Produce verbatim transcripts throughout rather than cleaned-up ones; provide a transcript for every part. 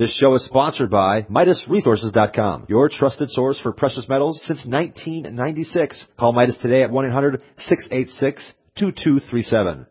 This show is sponsored by Midas Resources dot com, your trusted source for precious metals since nineteen ninety-six. Call Midas today at one eight hundred, six eight six, two two three seven.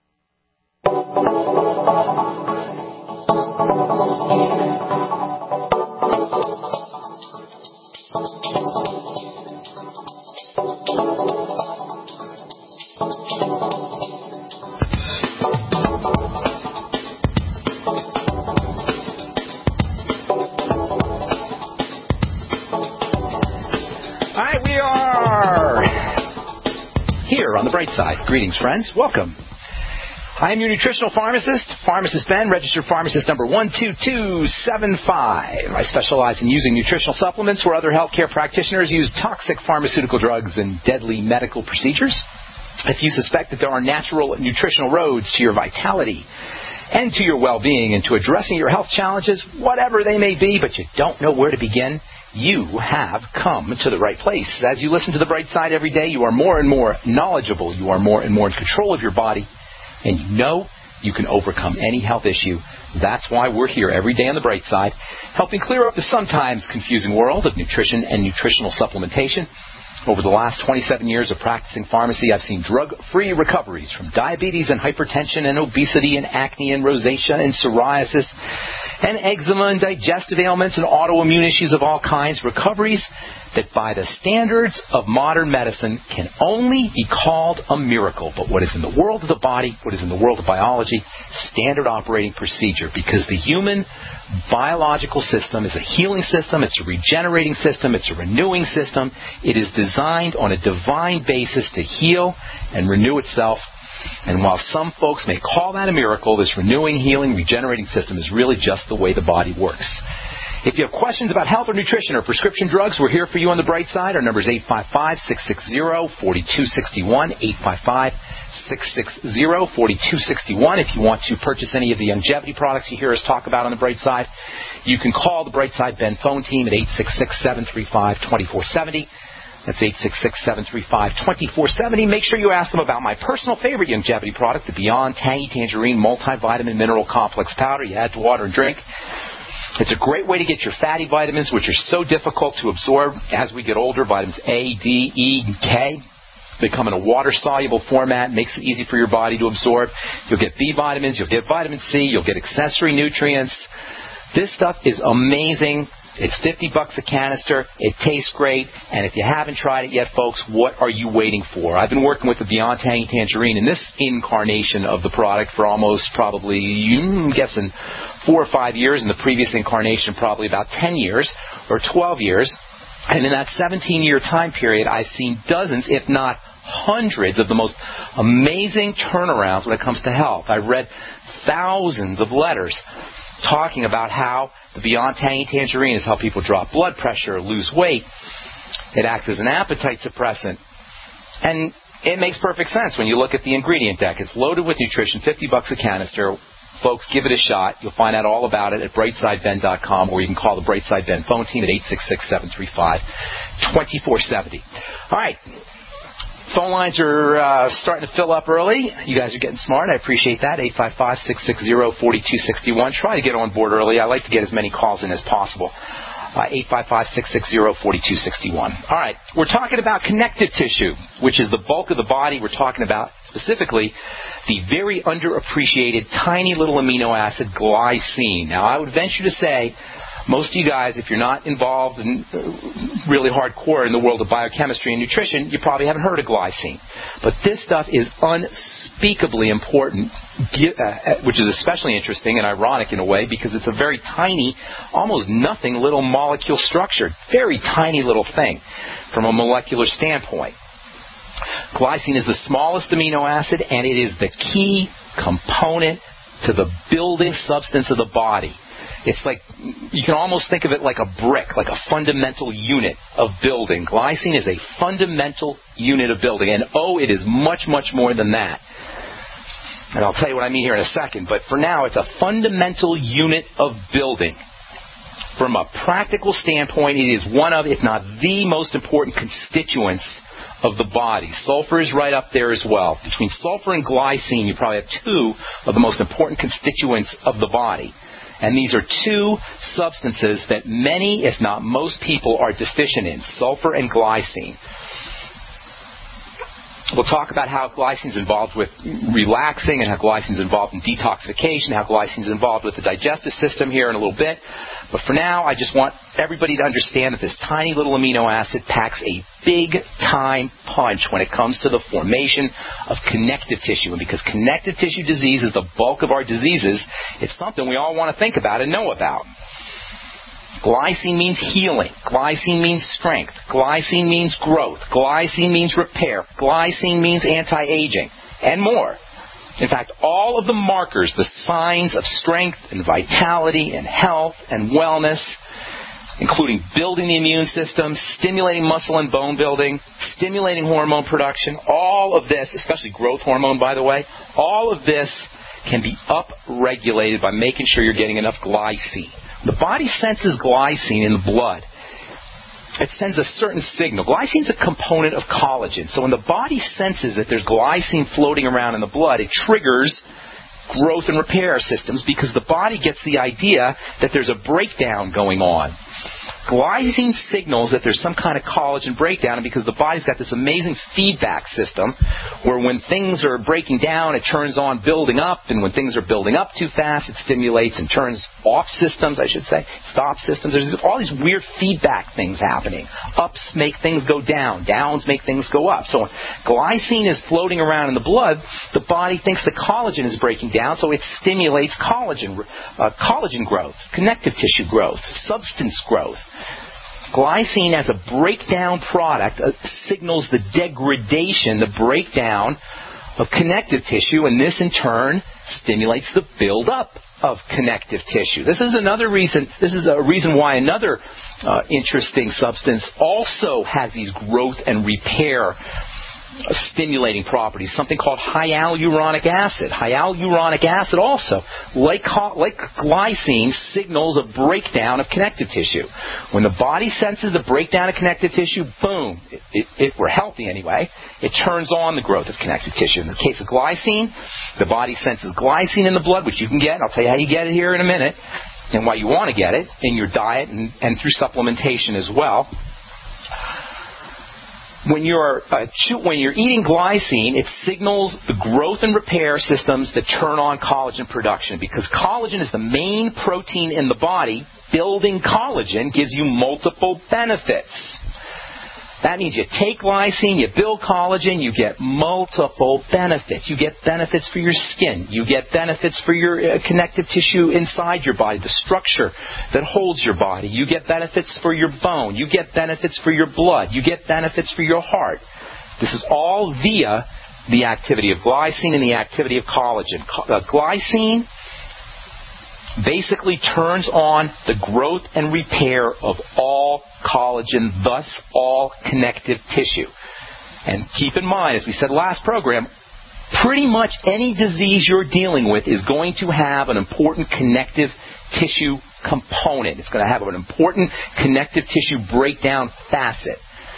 On the bright side. Greetings, friends. Welcome. I am your nutritional pharmacist, Pharmacist Ben, registered pharmacist number one two two seven five. I specialize in using nutritional supplements where other healthcare practitioners use toxic pharmaceutical drugs and deadly medical procedures. If you suspect that there are natural nutritional roads to your vitality and to your well-being and to addressing your health challenges, whatever they may be, but you don't know where to begin, you have come to the right place. As you listen to The Bright Side every day, you are more and more knowledgeable. You are more and more in control of your body. And you know you can overcome any health issue. That's why we're here every day on The Bright Side, helping clear up the sometimes confusing world of nutrition and nutritional supplementation. Over the last twenty-seven years of practicing pharmacy, I've seen drug-free recoveries from diabetes and hypertension and obesity and acne and rosacea and psoriasis and eczema and digestive ailments and autoimmune issues of all kinds. Recoveries that by the standards of modern medicine can only be called a miracle. But what is in the world of the body, what is in the world of biology, standard operating procedure. Because the human biological system is a healing system, it's a regenerating system, it's a renewing system. It is designed on a divine basis to heal and renew itself. And while some folks may call that a miracle, this renewing, healing, regenerating system is really just the way the body works. If you have questions about health or nutrition or prescription drugs, we're here for you on The Bright Side. Our number is eight five five, six six zero, four two six one, eight five five, six six zero, four two six one. If you want to purchase any of the longevity products you hear us talk about on The Bright Side, you can call the Bright Side Ben phone team at eight six six, seven three five, two four seven zero. That's eight six six, seven three five, two four seven zero. Make sure you ask them about my personal favorite longevity product, the Beyond Tangy Tangerine Multivitamin Mineral Complex Powder. You add to water and drink. It's a great way to get your fatty vitamins, which are so difficult to absorb as we get older. Vitamins A, D, E, and K. They come in a water-soluble format, makes it easy for your body to absorb. You'll get B vitamins, you'll get vitamin C, you'll get accessory nutrients. This stuff is amazing. It's fifty bucks a canister. It tastes great. And if you haven't tried it yet, folks, what are you waiting for? I've been working with the Beyond Tangy Tangerine in this incarnation of the product for almost probably, I'm guessing, four or five years. In the previous incarnation, probably about ten years or twelve years. And in that seventeen-year time period, I've seen dozens, if not hundreds, of the most amazing turnarounds when it comes to health. I've read thousands of letters talking about how the Beyond Tangy Tangerine has helped people drop blood pressure, lose weight. It acts as an appetite suppressant. And it makes perfect sense when you look at the ingredient deck. It's loaded with nutrition, fifty bucks a canister. Folks, give it a shot. You'll find out all about it at bright side ben dot com, or you can call the Bright Side Ben phone team at eight six six, seven three five, two four seven zero. All right. Phone lines are uh, starting to fill up early. You guys are getting smart. I appreciate that. eight five five, six six zero, four two six one. Try to get on board early. I like to get as many calls in as possible. Uh, eight five five, six six zero, four two six one. All right. We're talking about connective tissue, which is the bulk of the body. We're talking about specifically the very underappreciated tiny little amino acid glycine. Now, I would venture to say most of you guys, if you're not involved in really hardcore in the world of biochemistry and nutrition, you probably haven't heard of glycine. But this stuff is unspeakably important, which is especially interesting and ironic in a way because it's a very tiny, almost nothing little molecule structure. Very tiny little thing from a molecular standpoint. Glycine is the smallest amino acid, and it is the key component to the building substance of the body. It's like, you can almost think of it like a brick, like a fundamental unit of building. Glycine is a fundamental unit of building. And oh, it is much, much more than that. And I'll tell you what I mean here in a second. But for now, it's a fundamental unit of building. From a practical standpoint, it is one of, if not the most important constituents of the body. Sulfur is right up there as well. Between sulfur and glycine, you probably have two of the most important constituents of the body. And these are two substances that many, if not most people, are deficient in, sulfur and glycine. We'll talk about how glycine is involved with relaxing and how glycine is involved in detoxification, how glycine is involved with the digestive system here in a little bit. But for now, I just want everybody to understand that this tiny little amino acid packs a big-time punch when it comes to the formation of connective tissue. And because connective tissue disease is the bulk of our diseases, it's something we all want to think about and know about. Glycine means healing. Glycine means strength. Glycine means growth. Glycine means repair. Glycine means anti-aging, and more. In fact, all of the markers, the signs of strength and vitality and health and wellness, including building the immune system, stimulating muscle and bone building, stimulating hormone production, all of this, especially growth hormone, by the way, all of this can be up-regulated by making sure you're getting enough glycine. The body senses glycine in the blood. It sends a certain signal. Glycine is a component of collagen. So when the body senses that there's glycine floating around in the blood, it triggers growth and repair systems because the body gets the idea that there's a breakdown going on. Glycine signals that there's some kind of collagen breakdown, and because the body's got this amazing feedback system where when things are breaking down, it turns on building up, and when things are building up too fast, it stimulates and turns off systems, I should say, stop systems. There's all these weird feedback things happening. Ups make things go down. Downs make things go up. So when glycine is floating around in the blood, the body thinks the collagen is breaking down, so it stimulates collagen, uh, collagen growth, connective tissue growth, substance growth. Glycine as a breakdown product uh, signals the degradation, the breakdown of connective tissue, and this in turn stimulates the buildup of connective tissue. This is another reason, this is a reason why another uh, interesting substance also has these growth and repair stimulating properties, something called hyaluronic acid. Hyaluronic acid also, like, like glycine, signals a breakdown of connective tissue. When the body senses the breakdown of connective tissue, boom, if we're healthy anyway, it turns on the growth of connective tissue. In the case of glycine, the body senses glycine in the blood, which you can get, and I'll tell you how you get it here in a minute, and why you want to get it in your diet and, and through supplementation as well. When you're uh, chew- when you're eating glycine, it signals the growth and repair systems that turn on collagen production, because collagen is the main protein in the body. Building collagen gives you multiple benefits. That means you take glycine, you build collagen, you get multiple benefits. You get benefits for your skin. You get benefits for your uh, connective tissue inside your body, the structure that holds your body. You get benefits for your bone. You get benefits for your blood. You get benefits for your heart. This is all via the activity of glycine and the activity of collagen. Uh, glycine basically turns on the growth and repair of all collagen, thus all connective tissue. And keep in mind, as we said last program, pretty much any disease you're dealing with is going to have an important connective tissue component. It's going to have an important connective tissue breakdown facet.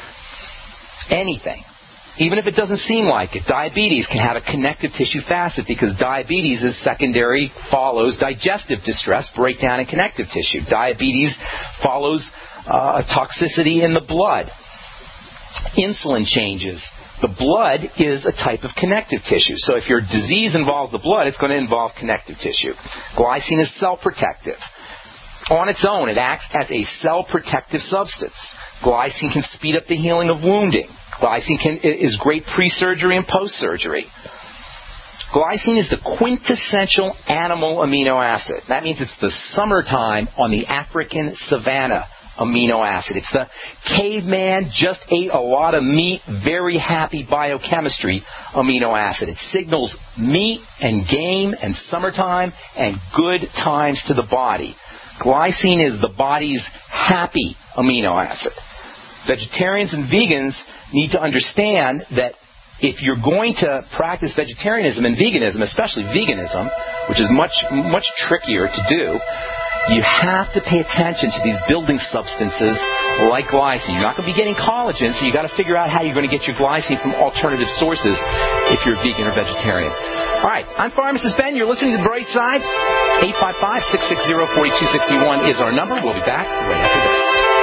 Anything. Even if it doesn't seem like it, diabetes can have a connective tissue facet because diabetes is secondary, follows digestive distress, breakdown in connective tissue. Diabetes follows uh, toxicity in the blood. Insulin changes. The blood is a type of connective tissue. So if your disease involves the blood, it's going to involve connective tissue. Glycine is cell protective. On its own, it acts as a cell protective substance. Glycine can speed up the healing of wounding. Glycine can, is great pre-surgery and post-surgery. Glycine is the quintessential animal amino acid. That means it's the summertime on the African savanna amino acid. It's the caveman just ate a lot of meat, very happy biochemistry amino acid. It signals meat and game and summertime and good times to the body. Glycine is the body's happy amino acid. Vegetarians and vegans need to understand that if you're going to practice vegetarianism and veganism, especially veganism, which is much, much trickier to do, you have to pay attention to these building substances like glycine. You're not going to be getting collagen, so you've got to figure out how you're going to get your glycine from alternative sources if you're vegan or vegetarian. All right, I'm Pharmacist Ben. You're listening to The Bright Side. eight five five, six six zero, four two six one is our number. We'll be back right after this.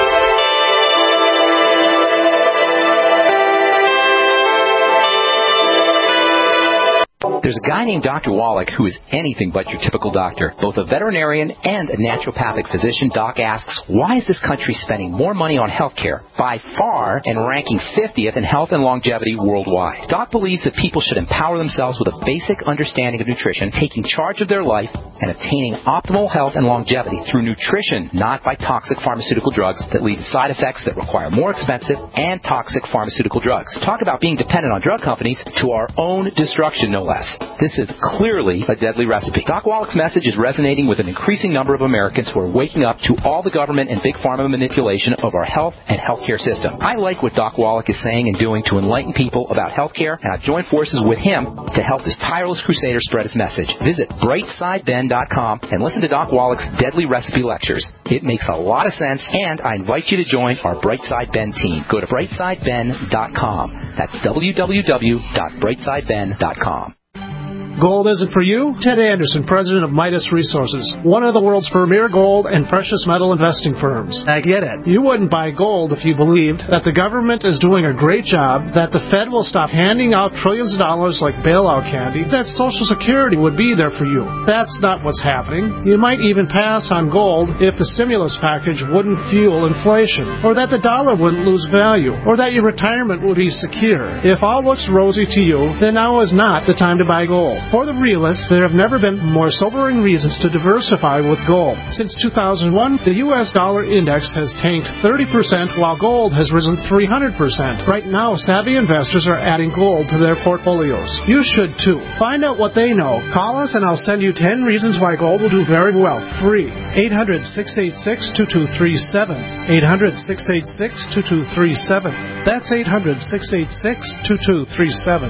There's a guy named Doctor Wallach who is anything but your typical doctor. Both a veterinarian and a naturopathic physician, Doc asks, why is this country spending more money on health care by far and ranking fiftieth in health and longevity worldwide? Doc believes that people should empower themselves with a basic understanding of nutrition, taking charge of their life, and obtaining optimal health and longevity through nutrition, not by toxic pharmaceutical drugs that lead to side effects that require more expensive and toxic pharmaceutical drugs. Talk about being dependent on drug companies to our own destruction, no less. This is clearly a deadly recipe. Doc Wallach's message is resonating with an increasing number of Americans who are waking up to all the government and big pharma manipulation of our health and healthcare system. I like what Doc Wallach is saying and doing to enlighten people about healthcare, and I've joined forces with him to help this tireless crusader spread his message. Visit bright side ben dot com and listen to Doc Wallach's deadly recipe lectures. It makes a lot of sense, and I invite you to join our Brightside Ben team. Go to bright side ben dot com. That's w w w dot bright side ben dot com. Gold isn't for you? Ted Anderson, president of Midas Resources, one of the world's premier gold and precious metal investing firms. I get it. You wouldn't buy gold if you believed that the government is doing a great job, that the Fed will stop handing out trillions of dollars like bailout candy, that Social Security would be there for you. That's not what's happening. You might even pass on gold if the stimulus package wouldn't fuel inflation, or that the dollar wouldn't lose value, or that your retirement would be secure. If all looks rosy to you, then now is not the time to buy gold. For the realists, there have never been more sobering reasons to diversify with gold. Since two thousand one, the U S dollar index has tanked thirty percent while gold has risen three hundred percent. Right now, savvy investors are adding gold to their portfolios. You should too. Find out what they know. Call us and I'll send you ten reasons why gold will do very well. Free. eight hundred, six eight six, two two three seven. eight hundred, six eight six, two two three seven. That's eight hundred, six eight six, two two three seven.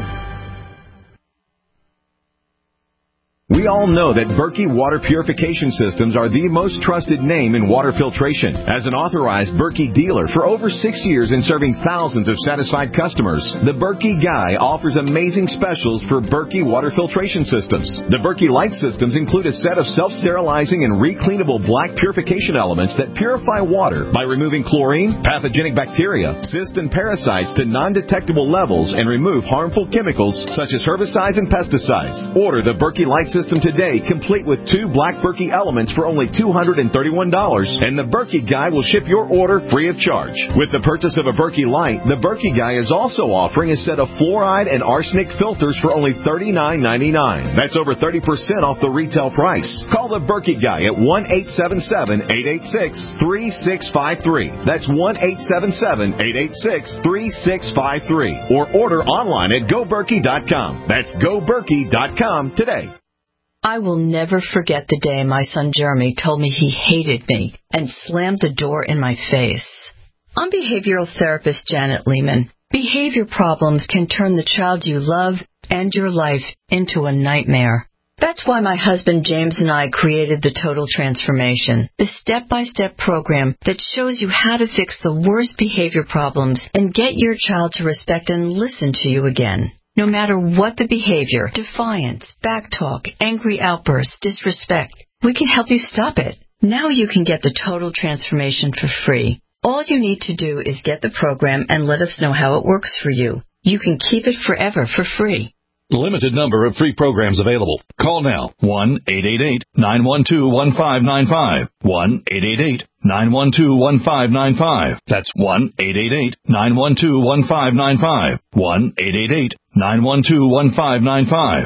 We all know that Berkey Water Purification Systems are the most trusted name in water filtration. As an authorized Berkey dealer for over six years and serving thousands of satisfied customers, the Berkey Guy offers amazing specials for Berkey Water Filtration Systems. The Berkey Light Systems include a set of self-sterilizing and recleanable black purification elements that purify water by removing chlorine, pathogenic bacteria, cysts, and parasites to non-detectable levels and remove harmful chemicals such as herbicides and pesticides. Order the Berkey Light Systems today, complete with two black Berkey elements for only two hundred thirty-one dollars, and the Berkey Guy will ship your order free of charge. With the purchase of a Berkey Light, the Berkey Guy is also offering a set of fluoride and arsenic filters for only thirty-nine ninety-nine. That's over thirty percent off the retail price. Call the Berkey Guy at one eight seven seven, eight eight six, three six five three. That's one eight seven seven, eight eight six, three six five three. Or order online at go berkey dot com. That's go berkey dot com today. I will never forget the day my son Jeremy told me he hated me and slammed the door in my face. I'm behavioral therapist Janet Lehman. Behavior problems can turn the child you love and your life into a nightmare. That's why my husband James and I created the Total Transformation, the step-by-step program that shows you how to fix the worst behavior problems and get your child to respect and listen to you again. No matter what the behavior, defiance, backtalk, angry outbursts, disrespect, we can help you stop it. Now you can get the Total Transformation for free. All you need to do is get the program and let us know how it works for you. You can keep it forever for free. Limited number of free programs available. Call now. one eight eight eight, nine one two, one five nine five. one eight eight eight, nine one two, one five nine five. That's one eight eight eight, nine one two, one five nine five. one eight eight eight, nine one two, one five nine five.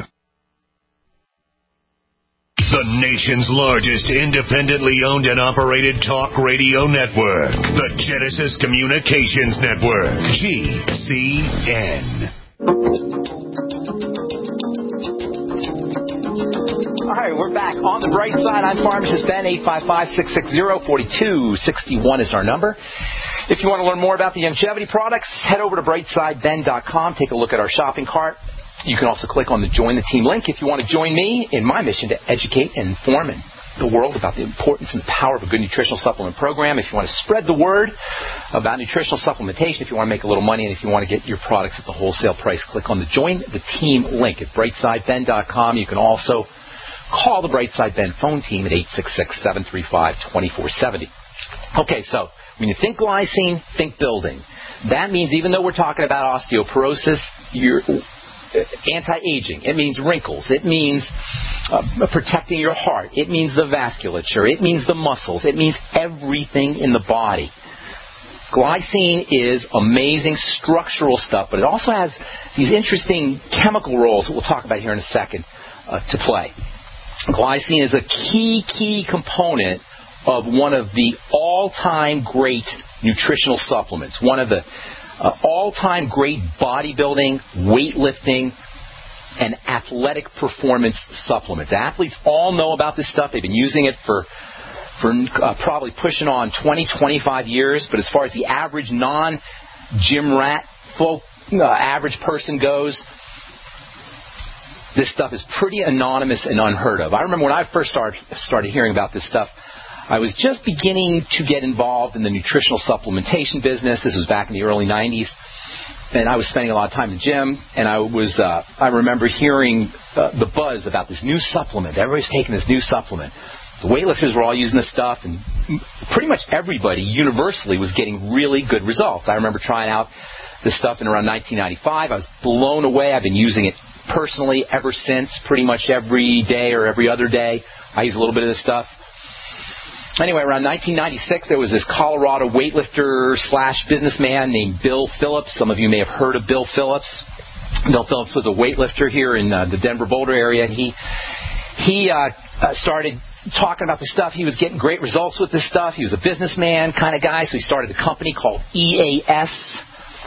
The nation's largest independently owned and operated talk radio network. The Genesis Communications Network. G C N. All right, we're back on the bright side. I'm Pharmacist Ben. eight five five, six six zero, four two six one is our number. If you want to learn more about the longevity products, head over to bright side ben dot com. Take a look at our shopping cart. You can also click on the Join the Team link if you want to join me in my mission to educate and inform the world about the importance and the power of a good nutritional supplement program. If you want to spread the word about nutritional supplementation, if you want to make a little money, and if you want to get your products at the wholesale price, click on the Join the Team link at bright side ben dot com. You can also call the Brightside Ben phone team at eight six six, seven three five, two four seven zero. Okay, so when you think glycine, think building. That means even though we're talking about osteoporosis, you're anti-aging. It means wrinkles. It means uh, protecting your heart. It means the vasculature. It means the muscles. It means everything in the body. Glycine is amazing structural stuff, but it also has these interesting chemical roles that we'll talk about here in a second uh, to play. Glycine is a key, key component of one of the all-time great nutritional supplements, one of the uh, all-time great bodybuilding, weightlifting, and athletic performance supplements. Athletes all know about this stuff. They've been using it for for uh, probably pushing on twenty, twenty-five years, but as far as the average non-gym rat folk, uh, average person goes, this stuff is pretty anonymous and unheard of. I remember when I first started, started hearing about this stuff, I was just beginning to get involved in the nutritional supplementation business. This was back in the early nineties, and I was spending a lot of time in the gym, and I was, uh, I remember hearing uh, the buzz about this new supplement. Everybody's taking this new supplement. The weightlifters were all using this stuff, and pretty much everybody universally was getting really good results. I remember trying out this stuff in around nineteen ninety-five. I was blown away. I've been using it personally ever since, pretty much every day or every other day. I use a little bit of this stuff. Anyway, around nineteen ninety-six, there was this Colorado weightlifter slash businessman named Bill Phillips. Some of you may have heard of Bill Phillips. Bill Phillips was a weightlifter here in uh, the Denver Boulder area, and he he uh, uh, started talking about the stuff. He was getting great results with this stuff. He was a businessman kind of guy, so he started a company called E A S.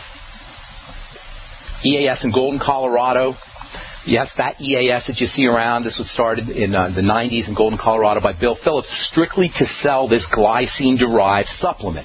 E A S in Golden, Colorado. Yes, that E A S that you see around, this was started in uh, the nineties in Golden, Colorado by Bill Phillips, strictly to sell this glycine-derived supplement.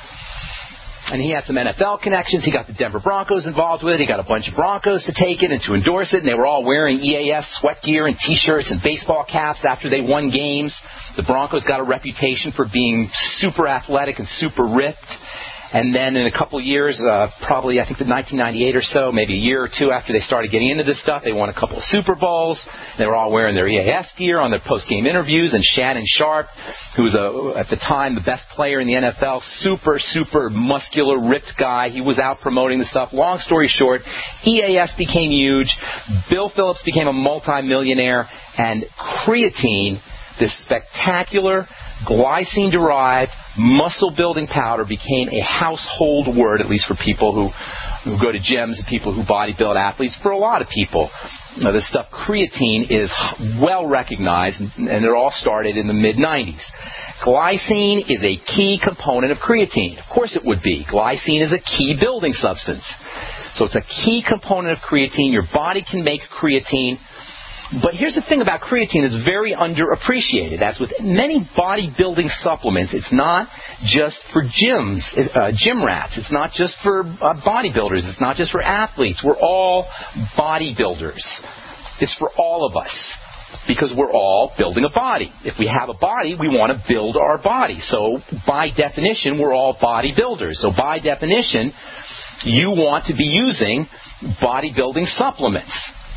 And he had some N F L connections. He got the Denver Broncos involved with it. He got a bunch of Broncos to take it and to endorse it. And they were all wearing E A S sweat gear and T-shirts and baseball caps after they won games. The Broncos got a reputation for being super athletic and super ripped. And then in a couple of years, uh, probably I think in nineteen ninety-eight or so, maybe a year or two after they started getting into this stuff, they won a couple of Super Bowls. They were all wearing their E A S gear on their post-game interviews. And Shannon Sharp, who was a, at the time the best player in the N F L, super, super muscular, ripped guy, he was out promoting the stuff. Long story short, E A S became huge. Bill Phillips became a multimillionaire. And creatine, this spectacular glycine-derived muscle-building powder, became a household word, at least for people who, who go to gyms and people who bodybuild athletes. For a lot of people, now, this stuff, creatine, is well recognized, and, and they're all started in the mid nineties. Glycine is a key component of creatine. Of course it would be. Glycine is a key building substance. So it's a key component of creatine. Your body can make creatine. But here's the thing about creatine that's very underappreciated. As with many bodybuilding supplements, it's not just for gyms, uh, gym rats. It's not just for uh, bodybuilders. It's not just for athletes. We're all bodybuilders. It's for all of us because we're all building a body. If we have a body, we want to build our body. So by definition, we're all bodybuilders. So by definition, you want to be using bodybuilding supplements,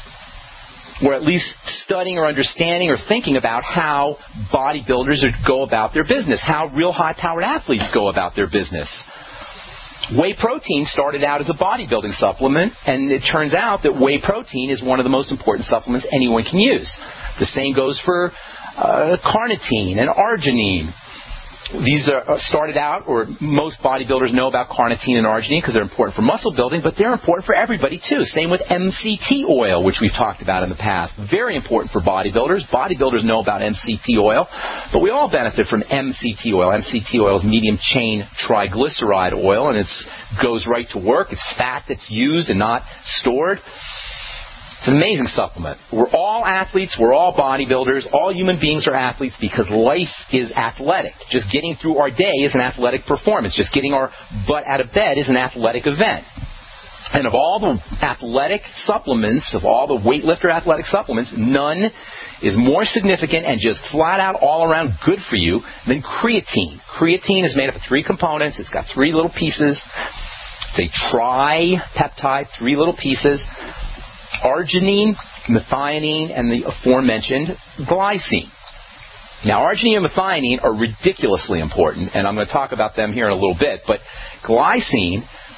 or at least studying or understanding or thinking about how bodybuilders go about their business, how real high-powered athletes go about their business. Whey protein started out as a bodybuilding supplement, and it turns out that whey protein is one of the most important supplements anyone can use. The same goes for uh, carnitine and arginine. These are started out, or most bodybuilders know about carnitine and arginine because they're important for muscle building, but they're important for everybody too. Same with M C T oil, which we've talked about in the past. Very important for bodybuilders. Bodybuilders know about M C T oil, but we all benefit from M C T oil. M C T oil is medium chain triglyceride oil, and it goes right to work. It's fat that's used and not stored. It's an amazing supplement. We're all athletes. We're all bodybuilders. All human beings are athletes because life is athletic. Just getting through our day is an athletic performance. Just getting our butt out of bed is an athletic event. And of all the athletic supplements, of all the weightlifter athletic supplements, none is more significant and just flat out all around good for you than creatine. Creatine is made up of three components. It's got three little pieces. It's a tripeptide, three little pieces. Arginine methionine and the aforementioned glycine. Now, arginine and methionine are ridiculously important, and I'm going to talk about them here in a little bit, but glycine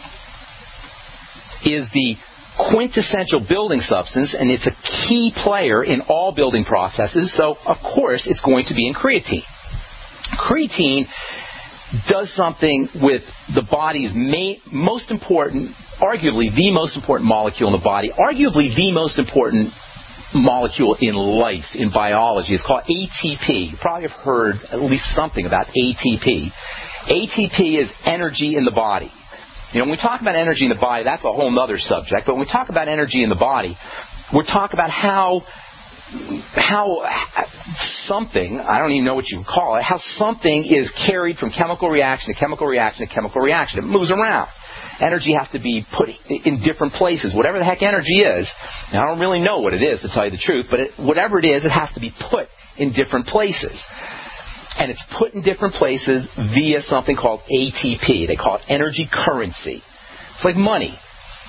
is the quintessential building substance, and it's a key player in all building processes, so of course it's going to be in creatine. Creatine does something with the body's main, most important, arguably the most important molecule in the body, arguably the most important molecule in life, in biology. It's called A T P. You probably have heard at least something about A T P. A T P is energy in the body. You know, when we talk about energy in the body, that's a whole other subject. But when we talk about energy in the body, we're talking about how how something, I don't even know what you would call it, how something is carried from chemical reaction to chemical reaction to chemical reaction. It moves around. Energy has to be put in different places. Whatever the heck energy is, and I don't really know what it is, to tell you the truth, but it, whatever it is, it has to be put in different places. And it's put in different places via something called A T P. They call it energy currency. It's like money.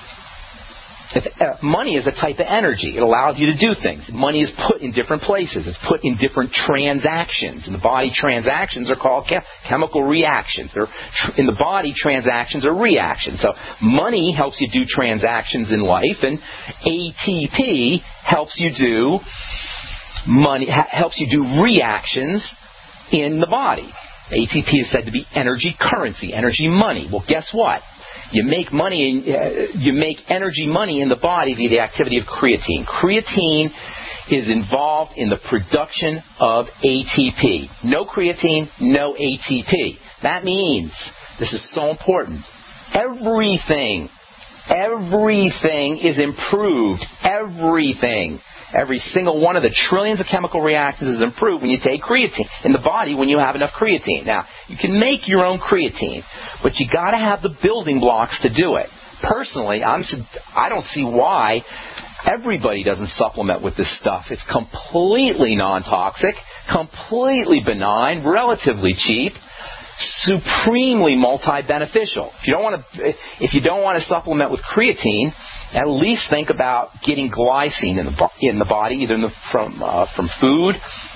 If, uh, money is a type of energy. It allows you to do things. Money is put in different places. It's put in different transactions. In the body, transactions are called chem- chemical reactions. They're tr- in the body, transactions are reactions. So money helps you do transactions in life, and A T P helps you do money ha- helps you do reactions in the body. A T P is said to be energy currency, energy money. Well, guess what? You make money, uh, you make energy money in the body via the activity of creatine. Creatine is involved in the production of A T P. No creatine, no A T P. That means, this is so important, everything, everything is improved. Everything. Every single one of the trillions of chemical reactions is improved when you take creatine in the body when you have enough creatine. Now, you can make your own creatine, but you got to have the building blocks to do it. Personally, I'm, I don't see why everybody doesn't supplement with this stuff. It's completely non-toxic, completely benign, relatively cheap, supremely multi-beneficial. If you don't want to, if you don't want to supplement with creatine, at least think about getting glycine in the in the body, either in the, from uh, from food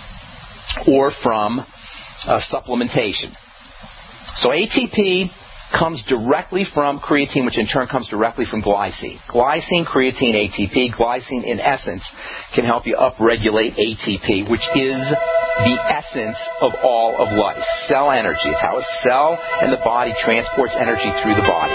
or from uh, supplementation. So A T P comes directly from creatine, which in turn comes directly from glycine. Glycine, creatine, A T P. Glycine, in essence, can help you upregulate A T P, which is the essence of all of life. Cell energy. It's how a cell in the body transports energy through the body.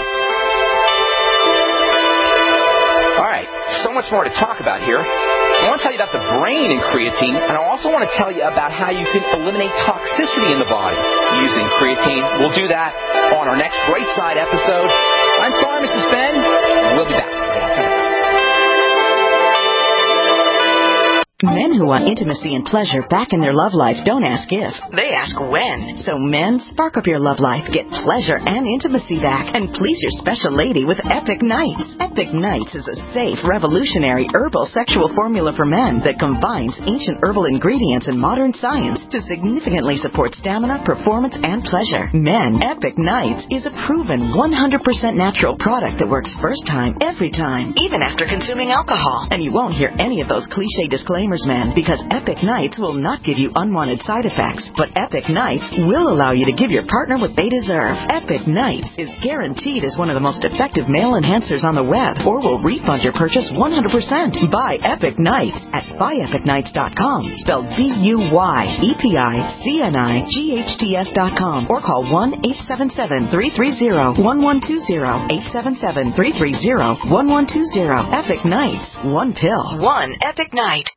All right, so much more to talk about here. I want to tell you about the brain in creatine, and I also want to tell you about how you can eliminate toxicity in the body using creatine. We'll do that on our next Bright Side episode. I'm Pharmacist Ben. We'll be back after this. Men who want intimacy and pleasure back in their love life don't ask if, they ask when. So men, spark up your love life, get pleasure and intimacy back, and please your special lady with Epic Nights. Epic Nights is a safe, revolutionary herbal sexual formula for men that combines ancient herbal ingredients and modern science to significantly support stamina, performance, and pleasure. Men, Epic Nights is a proven one hundred percent natural product that works first time, every time, even after consuming alcohol. And you won't hear any of those cliche disclaimers, men, because Epic Nights will not give you unwanted side effects, but Epic Nights will allow you to give your partner what they deserve. Epic Nights is guaranteed as one of the most effective male enhancers on the web, or will refund your purchase one hundred percent. Buy Epic Nights at buy epic nights dot com, spelled B U Y E P I C N I G H T S dot com, or call one eight seven seven, three three zero, one one two zero, eight seven seven, three three zero, one one two zero. Epic Nights, one pill, one Epic Night.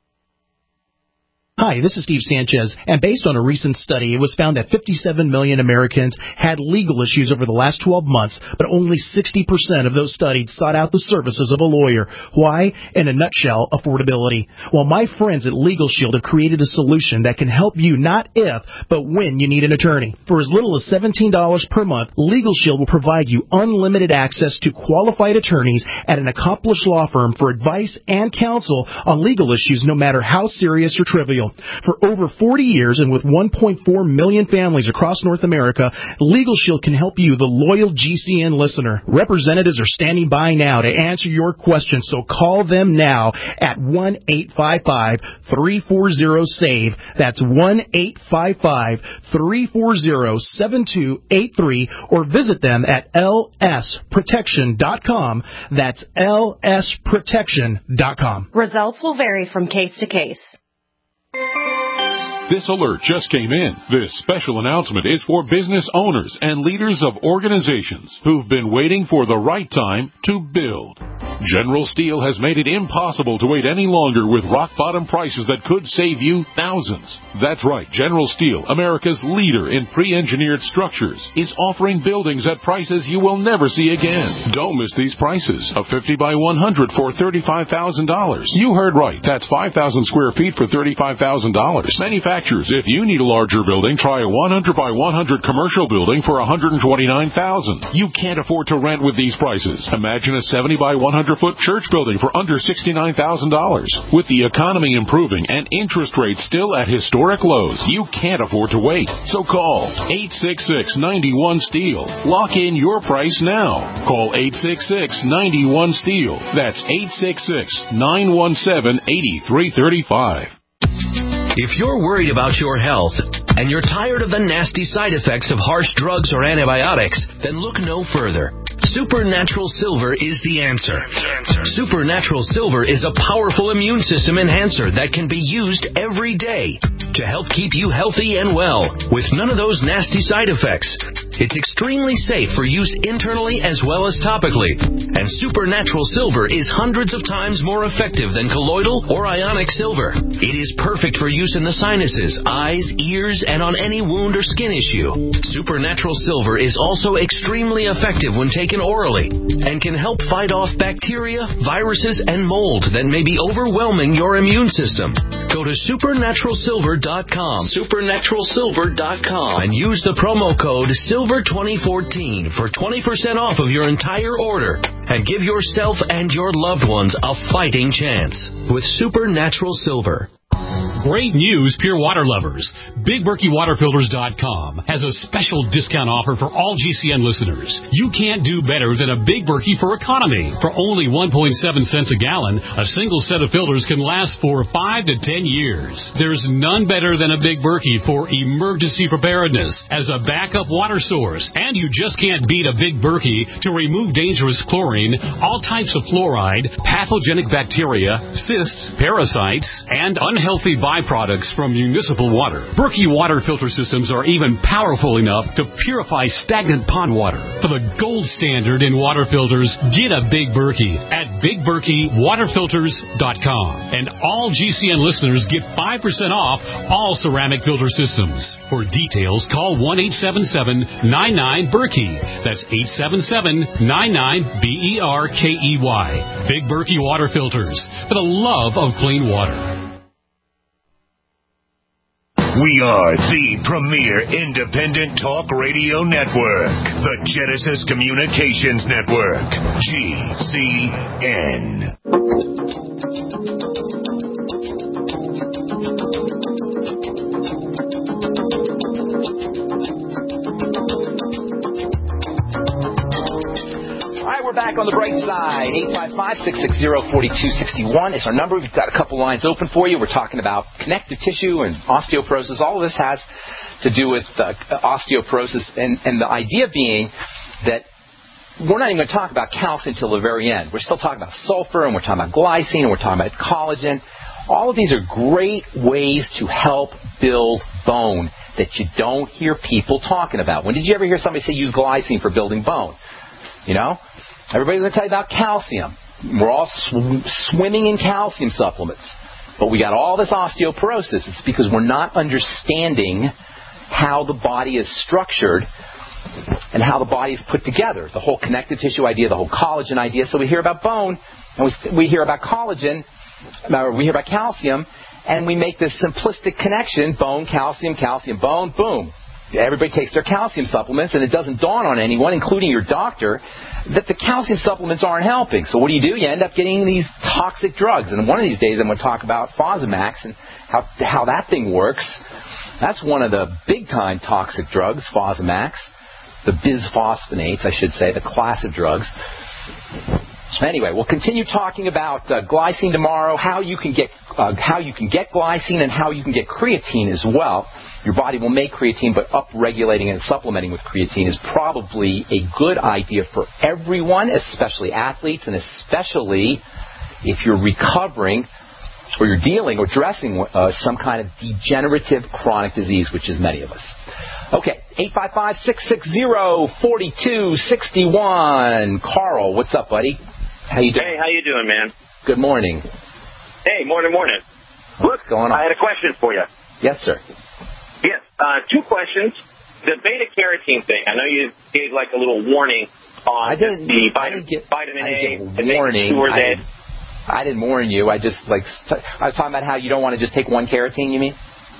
Hi, this is Steve Sanchez, and based on a recent study, it was found that fifty-seven million Americans had legal issues over the last twelve months, but only sixty percent of those studied sought out the services of a lawyer. Why? In a nutshell, affordability. Well, my friends at Legal Shield have created a solution that can help you not if, but when you need an attorney. For as little as seventeen dollars per month, Legal Shield will provide you unlimited access to qualified attorneys at an accomplished law firm for advice and counsel on legal issues, no matter how serious or trivial. Shield. For over forty years and with one point four million families across North America, Legal Shield can help you, the loyal G C N listener. Representatives are standing by now to answer your questions, so call them now at one eight five five, three four zero, S A V E. That's one eight five five, three four zero, seven two eight three, or visit them at L S protection dot com. That's L S protection dot com. Results will vary from case to case. This alert just came in. This special announcement is for business owners and leaders of organizations who've been waiting for the right time to build. General Steel has made it impossible to wait any longer with rock-bottom prices that could save you thousands. That's right, General Steel, America's leader in pre-engineered structures, is offering buildings at prices you will never see again. Don't miss these prices. A fifty by one hundred for thirty-five thousand dollars. You heard right. That's five thousand square feet for thirty-five thousand dollars. Manufacturers, if you need a larger building, try a one hundred by one hundred commercial building for one hundred twenty-nine thousand dollars. You can't afford to rent with these prices. Imagine a seventy by one hundred foot church building for under sixty-nine thousand dollars. With the economy improving and interest rates still at historic lows, you can't afford to wait. So call eight six six, nine one, STEEL. Lock in your price now. Call eight six six, nine one, STEEL. That's eight six six, nine one seven, eight three three five. If you're worried about your health and you're tired of the nasty side effects of harsh drugs or antibiotics, then look no further. Supernatural Silver is the answer. Supernatural Silver is a powerful immune system enhancer that can be used every day to help keep you healthy and well with none of those nasty side effects. It's extremely safe for use internally as well as topically. And Supernatural Silver is hundreds of times more effective than colloidal or ionic silver. It is perfect for use in the sinuses, eyes, ears, and on any wound or skin issue. Supernatural Silver is also extremely effective when taken orally and can help fight off bacteria, viruses, and mold that may be overwhelming your immune system. Go to supernatural silver dot com, supernatural silver dot com, and use the promo code silver twenty fourteen for twenty percent off of your entire order and give yourself and your loved ones a fighting chance with Supernatural Silver. Great news, Pure Water lovers. Big Berkey Water Filters dot com has a special discount offer for all G C N listeners. You can't do better than a Big Berkey for economy. For only one point seven cents a gallon, a single set of filters can last for five to ten years. There's none better than a Big Berkey for emergency preparedness as a backup water source. And you just can't beat a Big Berkey to remove dangerous chlorine, all types of fluoride, pathogenic bacteria, cysts, parasites, and unhealthy byproducts from municipal water. Berkey water filter systems are even powerful enough to purify stagnant pond water. For the gold standard in water filters, get a Big Berkey at big berkey water filters dot com. And all G C N listeners get five percent off all ceramic filter systems. For details, call one eight seven seven, nine nine, Berkey. That's eight seven seven, nine nine, B E R K E Y. Big Berkey water filters for the love of clean water. We are the premier independent talk radio network, the Genesis Communications Network, G C N. We're back on the bright side. eight five five, six six zero, four two six one is our number. We've got a couple lines open for you. We're talking about connective tissue and osteoporosis. All of this has to do with uh, osteoporosis, and, and the idea being that we're not even going to talk about calcium until the very end. We're still talking about sulfur, and we're talking about glycine, and we're talking about collagen. All of these are great ways to help build bone that you don't hear people talking about. When did you ever hear somebody say use glycine for building bone? You know? Everybody's going to tell you about calcium. We're all sw- swimming in calcium supplements. But we got all this osteoporosis. It's because we're not understanding how the body is structured and how the body is put together. The whole connective tissue idea, the whole collagen idea. So we hear about bone, and we, we hear about collagen, or we hear about calcium, and we make this simplistic connection, bone, calcium, calcium, bone, boom. everybody takes their calcium supplements, and it doesn't dawn on anyone, including your doctor, that the calcium supplements aren't helping. So what do you do? You end up getting these toxic drugs. And one of these days I'm going to talk about Fosamax and how how that thing works. That's one of the big-time toxic drugs, Fosamax. The bisphosphonates, I should say, the class of drugs. Anyway, we'll continue talking about uh, glycine tomorrow, how you can get uh, how you can get glycine and how you can get creatine as well. Your body will make creatine, but up-regulating and supplementing with creatine is probably a good idea for everyone, especially athletes, and especially if you're recovering or you're dealing or addressing uh, some kind of degenerative chronic disease, which is many of us. Okay, eight five five, six six zero, four two six one. Carl, what's up, buddy? How you doing? Hey, how you doing, man? Good morning. Hey, morning, morning. What's Look, going on? I had a question for you. Yes, sir. Yes, uh, two questions. The beta-carotene thing, I know you gave like a little warning on I didn't, the I vitamin, didn't get, vitamin I didn't A. get warning. Sure I, that, didn't, I didn't warn you. I just, like, I was talking about how you don't want to just take one carotene, you mean?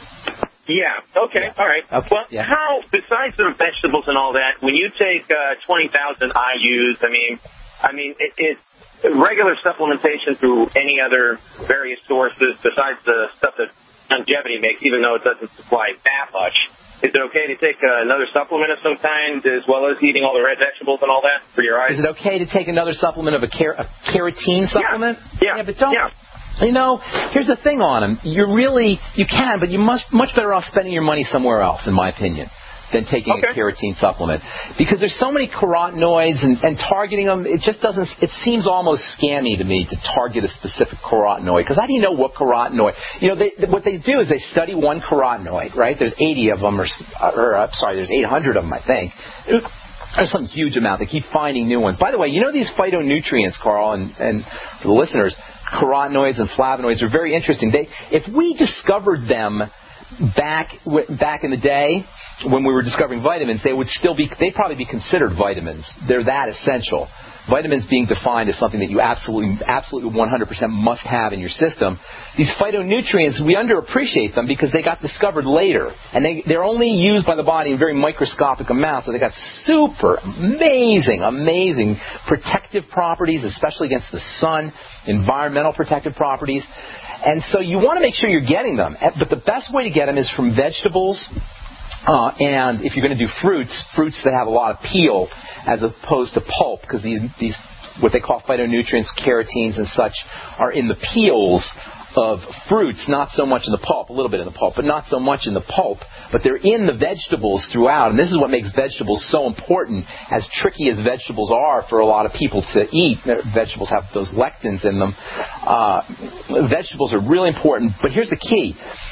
Yeah, okay, Yeah. all right. Okay. Well, Yeah. how, besides the vegetables and all that, when you take uh, twenty thousand I U's, I mean, I mean, it, it regular supplementation through any other various sources besides the stuff that Longevity makes, even though it doesn't supply that much, is it okay to take uh, another supplement of some kind as well as eating all the red vegetables and all that for your eyes? Is it okay to take another supplement of a, car- a carotene supplement? Yeah, yeah, yeah but don't. Yeah. You know, here's the thing on them. You really, you can, but you're much, much better off spending your money somewhere else, in my opinion, than taking okay. a carotene supplement. Because there's so many carotenoids and, and targeting them, it just doesn't, it seems almost scammy to me to target a specific carotenoid. Because how do you know what carotenoid? You know, they, what they do is they study one carotenoid, right? There's eighty of them, or, or I'm sorry, there's eight hundred of them, I think. There's some huge amount. They keep finding new ones. By the way, you know these phytonutrients, Carl, and, and for the listeners, carotenoids and flavonoids are very interesting. They, if we discovered them back back in the day when we were discovering vitamins, they would still be, they'd probably be considered vitamins. They're that essential. Vitamins being defined as something that you absolutely, absolutely one hundred percent must have in your system. These phytonutrients, we underappreciate them because they got discovered later. And they, they're only used by the body in very microscopic amounts. So they got super amazing, amazing protective properties, especially against the sun, environmental protective properties. And so you want to make sure you're getting them. But the best way to get them is from vegetables. Uh, and if you're going to do fruits, fruits that have a lot of peel as opposed to pulp, because these, these, what they call phytonutrients, carotenes and such, are in the peels of fruits, not so much in the pulp, a little bit in the pulp, but not so much in the pulp, but they're in the vegetables throughout. And this is what makes vegetables so important, as tricky as vegetables are for a lot of people to eat. Vegetables have those lectins in them. Uh, vegetables are really important, but here's the key.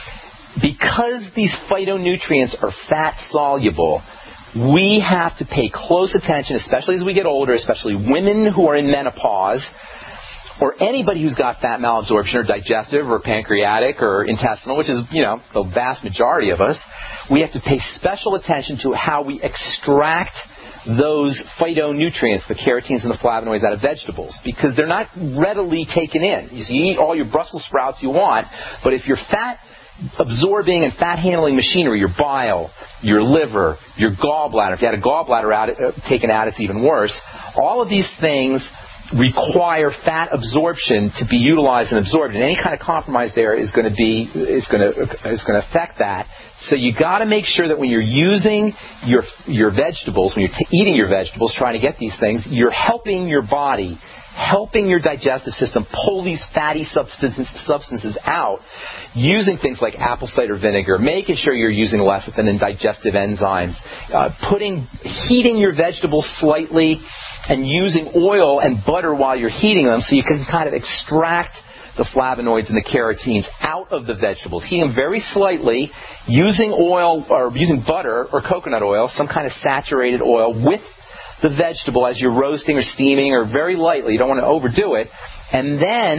Because these phytonutrients are fat-soluble, we have to pay close attention, especially as we get older, especially women who are in menopause, or anybody who's got fat malabsorption or digestive or pancreatic or intestinal, which is, you know, the vast majority of us. We have to pay special attention to how we extract those phytonutrients, the carotenes and the flavonoids, out of vegetables, because they're not readily taken in. You, see, you eat all your Brussels sprouts you want, but if your fat absorbing and fat handling machinery, your bile, your liver, your gallbladder, if you had a gallbladder out, uh, taken out, it's even worse. All of these things require fat absorption to be utilized and absorbed, and any kind of compromise there is going to be is going to is going to affect that. So you got to make sure that when you're using your your vegetables, when you're t- eating your vegetables, trying to get these things, you're helping your body, helping your digestive system pull these fatty substances, substances out using things like apple cider vinegar, making sure you're using lecithin and digestive enzymes, uh, putting, heating your vegetables slightly and using oil and butter while you're heating them so you can kind of extract the flavonoids and the carotenes out of the vegetables. Heat them very slightly, using oil or using butter or coconut oil, some kind of saturated oil, with the vegetable as you're roasting or steaming, or very lightly. You don't want to overdo it. And then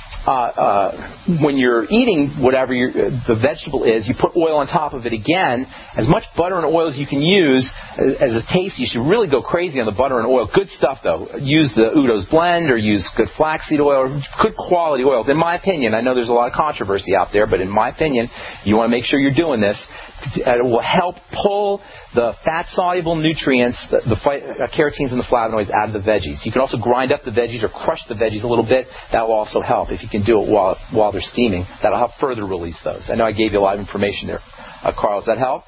uh, uh, when you're eating whatever you're, the vegetable is, you put oil on top of it again. As much butter and oil as you can use as a taste. You should really go crazy on the butter and oil. Good stuff, though. Use the Udo's blend or use good flaxseed oil, or good quality oils. In my opinion, I know there's a lot of controversy out there, but in my opinion, you want to make sure you're doing this. It will help pull the fat-soluble nutrients, the, the uh, carotenes and the flavonoids out of the veggies. You can also grind up the veggies or crush the veggies a little bit. That will also help if you can do it while while they're steaming. That will help further release those. I know I gave you a lot of information there. Uh, Carl, does that help?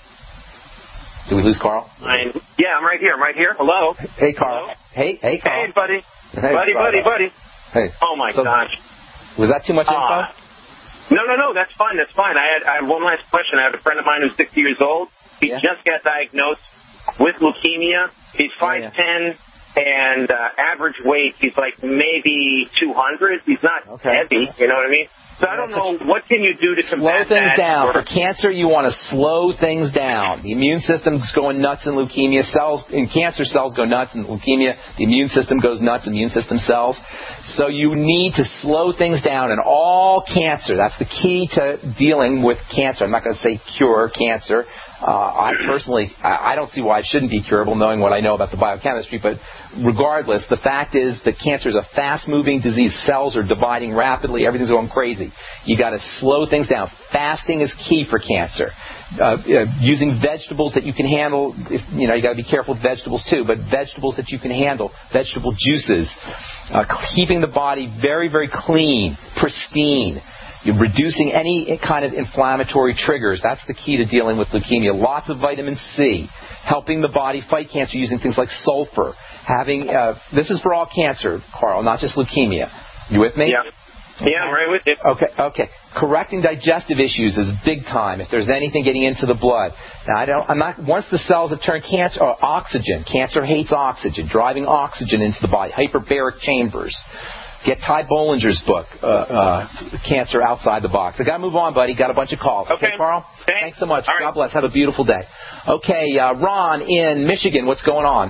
Did we lose Carl? I, yeah, I'm right here. I'm right here. Hello. Hey, Carl. Hello? Hey, hey, Carl. Hey, buddy. Hey, buddy, buddy, buddy. Hey. Oh, my so, gosh. Was that too much info? Uh, No, no, no. That's fine. That's fine. I had, I had one last question. I have a friend of mine who's sixty years old. He yeah. just got diagnosed with leukemia. He's five ten, yeah. and uh, average weight, he's like maybe two hundred. He's not okay. heavy, you know what I mean? So I don't know, what can you do to combat that? Slow things down. For cancer, you want to slow things down. The immune system's going nuts in leukemia. Cells in cancer cells go nuts in leukemia. The immune system goes nuts in immune system cells. So you need to slow things down in all cancer. That's the key to dealing with cancer. I'm not going to say cure cancer. Uh, I personally, I don't see why it shouldn't be curable, knowing what I know about the biochemistry. But regardless, the fact is that cancer is a fast-moving disease. Cells are dividing rapidly. Everything's going crazy. You got to slow things down. Fasting is key for cancer. Uh, uh, using vegetables that you can handle. If, you know, you got to be careful with vegetables too. But vegetables that you can handle, vegetable juices, uh, keeping the body very, very clean, pristine. You're reducing any kind of inflammatory triggers. That's the key to dealing with leukemia. Lots of vitamin C, helping the body fight cancer using things like sulfur. Having uh, this is for all cancer, Carl, not just leukemia. You with me? Yeah. Yeah, I'm right with you. Okay, okay. Correcting digestive issues is big time. If there's anything getting into the blood, now I don't. I'm not. Once the cells have turned cancer, or oxygen. Cancer hates oxygen. Driving oxygen into the body. Hyperbaric chambers. Get Ty Bollinger's book, uh, uh, Cancer Outside the Box. I got to move on, buddy. Got a bunch of calls. Okay, okay Carl? Thanks. Thanks so much. All God right. bless. Have a beautiful day. Okay, uh, Ron in Michigan. What's going on?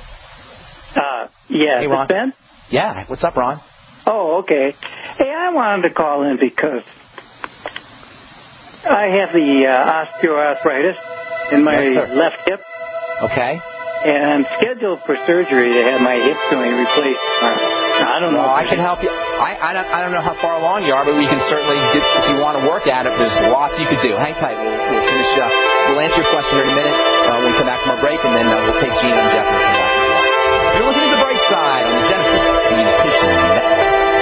Uh, yeah, hey, Ron. Ben? Yeah. What's up, Ron? Oh, okay. Hey, I wanted to call in because I have the uh, osteoarthritis in my yes, left hip. Okay. And I'm scheduled for surgery to have my hip joint replaced. Uh, I don't know. Well, I can help you. I, I, don't, I don't know how far along you are, but we can certainly, get, if you want to work at it, there's lots you could do. Hang tight. We'll, we'll finish up. We'll answer your question in a minute uh, when we come back from our break, and then uh, we'll take Gina and Jeff and we'll come back as well. You're listening to The Bright Side on the Genesis Communications Network.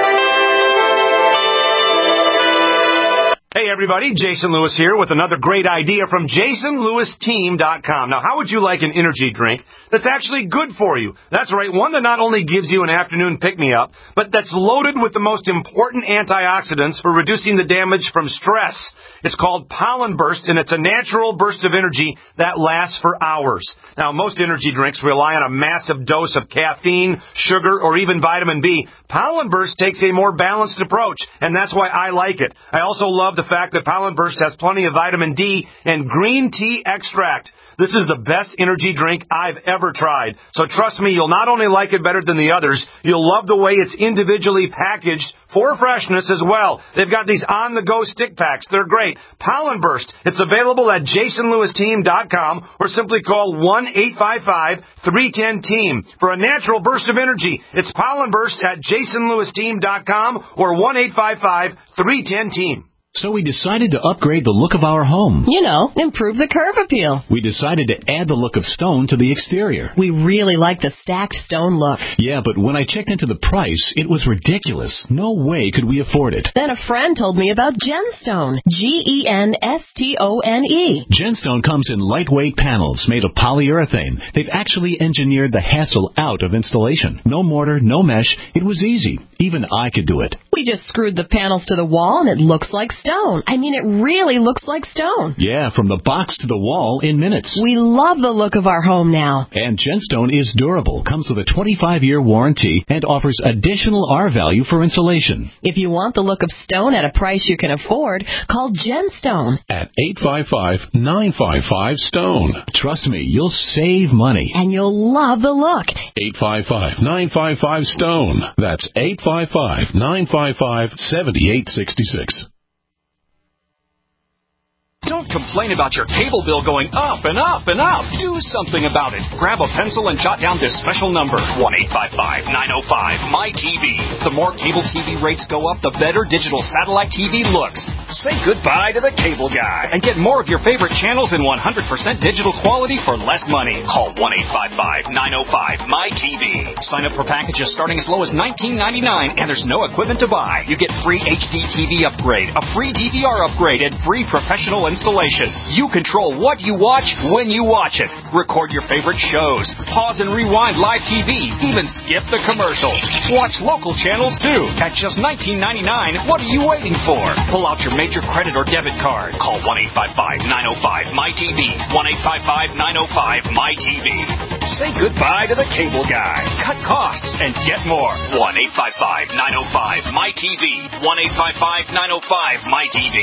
Hey everybody, Jason Lewis here with another great idea from Jason Lewis Team dot com. Now, how would you like an energy drink that's actually good for you? That's right, one that not only gives you an afternoon pick-me-up, but that's loaded with the most important antioxidants for reducing the damage from stress. It's called Pollen Burst, and it's a natural burst of energy that lasts for hours. Now, most energy drinks rely on a massive dose of caffeine, sugar, or even vitamin B. Pollen Burst takes a more balanced approach, and that's why I like it. I also love the fact that Pollen Burst has plenty of vitamin D and green tea extract. This is the best energy drink I've ever tried. So trust me, you'll not only like it better than the others, you'll love the way it's individually packaged for freshness as well. They've got these on-the-go stick packs. They're great. Pollen Burst. It's available at Jason Lewis Team dot com or simply call one eight five five, three one zero, team for a natural burst of energy. It's Pollen Burst at Jason Lewis Team dot com or one eight five five, three one zero, team. So we decided to upgrade the look of our home. You know, improve the curb appeal. We decided to add the look of stone to the exterior. We really like the stacked stone look. Yeah, but when I checked into the price, it was ridiculous. No way could we afford it. Then a friend told me about Genstone. G E N S T O N E. Genstone comes in lightweight panels made of polyurethane. They've actually engineered the hassle out of installation. No mortar, no mesh. It was easy. Even I could do it. We just screwed the panels to the wall and it looks like stone. I mean, it really looks like stone. Yeah, from the box to the wall in minutes. We love the look of our home now. And Genstone is durable, comes with a twenty-five year warranty, and offers additional R value for insulation. If you want the look of stone at a price you can afford, call Genstone at eight five five, nine five five, STONE. Trust me, you'll save money. And you'll love the look. eight five five, nine five five, STONE. That's eight five five, nine five five, seven eight six six. Don't complain about your cable bill going up and up and up. Do something about it. Grab a pencil and jot down this special number, one eight five five, nine oh five, M Y T V. The more cable T V rates go up, the better digital satellite T V looks. Say goodbye to the cable guy and get more of your favorite channels in one hundred percent digital quality for less money. Call one eight five five, nine oh five, M Y T V. Sign up for packages starting as low as nineteen ninety-nine, and there's no equipment to buy. You get free H D T V upgrade, a free D V R upgrade, and free professional installation. You control what you watch when you watch it. Record your favorite shows. Pause and rewind live T V. Even skip the commercials. Watch local channels too. At just nineteen ninety-nine, what are you waiting for? Pull out your major credit or debit card. Call one eight five five, nine oh five, M Y T V. one eight five five, nine oh five, M Y T V. Say goodbye to the cable guy. Cut costs and get more. one eight five five, nine oh five, M Y T V. one eight five five, nine oh five, M Y T V.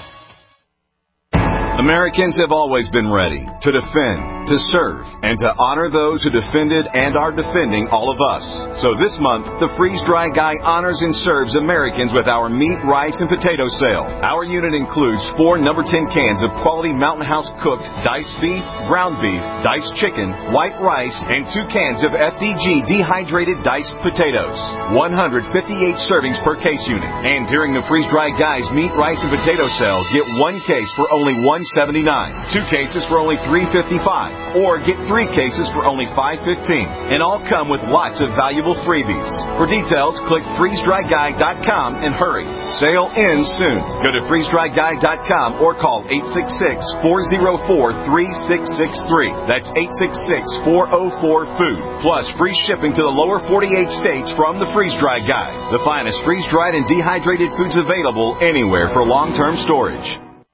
Americans have always been ready to defend, to serve, and to honor those who defended and are defending all of us. So this month, the Freeze Dry Guy honors and serves Americans with our meat, rice, and potato sale. Our unit includes four number ten cans of quality Mountain House cooked diced beef, ground beef, diced chicken, white rice, and two cans of F D G dehydrated diced potatoes. one hundred fifty-eight servings per case unit. And during the Freeze Dry Guy's meat, rice, and potato sale, get one case for only one seventy-nine, two cases for only three fifty-five, or get three cases for only five fifteen, and all come with lots of valuable freebies. For details, click freeze dry guy dot com and hurry. Sale ends soon. Go to freeze dry guy dot com or call eight six six, four oh four, three six six three. That's eight six six, four oh four, food. Plus free shipping to the lower forty-eight states from the Freeze Dry Guy. The finest freeze-dried and dehydrated foods available anywhere for long-term storage.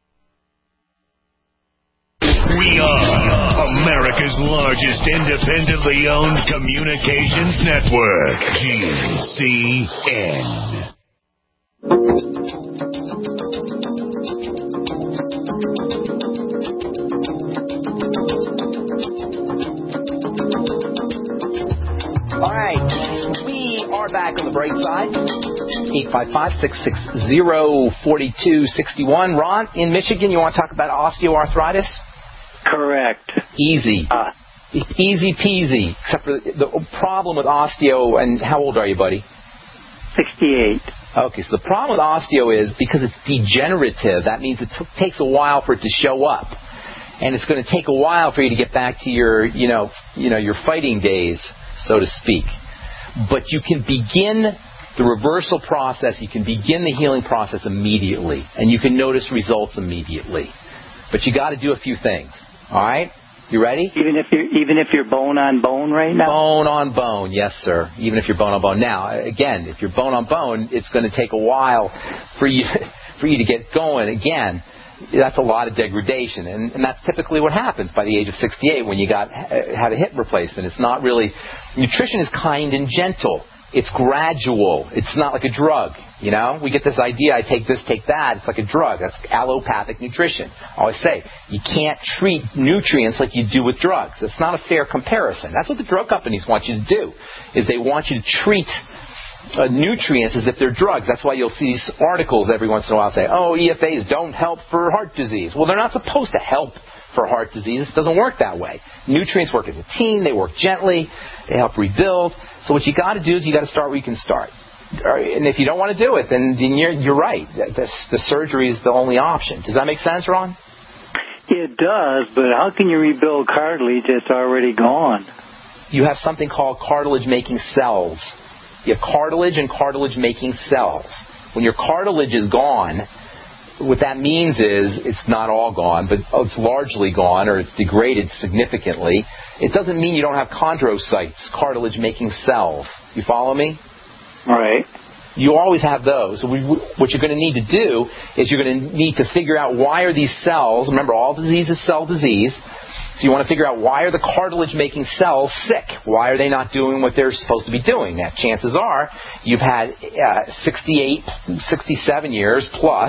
We are America's largest independently owned communications network, G C N. All right, we are back on the bright side. eight five five, six six zero, four two six one. Ron, in Michigan, you want to talk about osteoarthritis? Correct. Easy. Uh, Easy peasy. Except for the problem with osteo, and how old are you, buddy? sixty-eight. Okay, so the problem with osteo is because it's degenerative, that means it t- takes a while for it to show up. And it's going to take a while for you to get back to your, you know, you know, your fighting days, so to speak. But you can begin the reversal process, you can begin the healing process immediately, and you can notice results immediately. But you got to do a few things. All right? You ready? Even if you're even if you're bone on bone right now? Bone on bone, yes, sir. Even if you're bone on bone. Now, again, if you're bone on bone, it's going to take a while for you for you to get going again. That's a lot of degradation, and, and that's typically what happens by the age of sixty-eight when you got have a hip replacement. It's not really nutrition is kind and gentle. It's gradual. It's not like a drug. You know, we get this idea, I take this, take that. It's like a drug. That's allopathic nutrition. I always say, you can't treat nutrients like you do with drugs. It's not a fair comparison. That's what the drug companies want you to do, is they want you to treat uh, nutrients as if they're drugs. That's why you'll see these articles every once in a while say, oh, E F As don't help for heart disease. Well, they're not supposed to help for heart disease. It doesn't work that way. Nutrients work as a team. They work gently. They help rebuild. So what you got to do is you got to start where you can start. And if you don't want to do it, then, then you're, you're right. The, the surgery is the only option. Does that make sense, Ron? It does, but how can you rebuild cartilage that's already gone? You have something called cartilage-making cells. You have cartilage and cartilage-making cells. When your cartilage is gone, what that means is it's not all gone, but it's largely gone, or it's degraded significantly. It doesn't mean you don't have chondrocytes, cartilage-making cells. You follow me? Right. You always have those. So we, what you're going to need to do is you're going to need to figure out why are these cells, remember all disease is cell disease, so you want to figure out why are the cartilage-making cells sick? Why are they not doing what they're supposed to be doing? Now, chances are you've had uh, sixty-eight, sixty-seven years plus